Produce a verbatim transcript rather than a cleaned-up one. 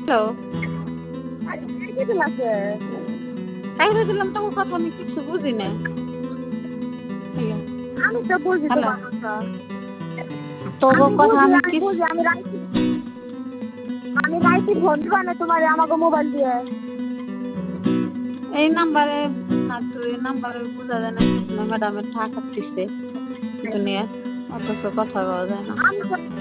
Hello. আরে কে দিলাছে? কাইরে দিলাম তোমার কথা আমি কিছু বুঝি না। হ্যালো। আমি তো বুঝি হ্যালো। তোমার কথা। তোর আমি কথা বুঝি আমি আমি কিছু বুঝি আমি রাইছি আমি রাইছি ফোন দিবা না তোমারে আমাকে মোবাইল দিয়ে। এই নাম্বারে না তো এই নাম্বারে বোঝা যায় না কিছু না ম্যাডামের টাকা দিছে দুনিয়া অথচ কথা বলা যায় না। আমি তো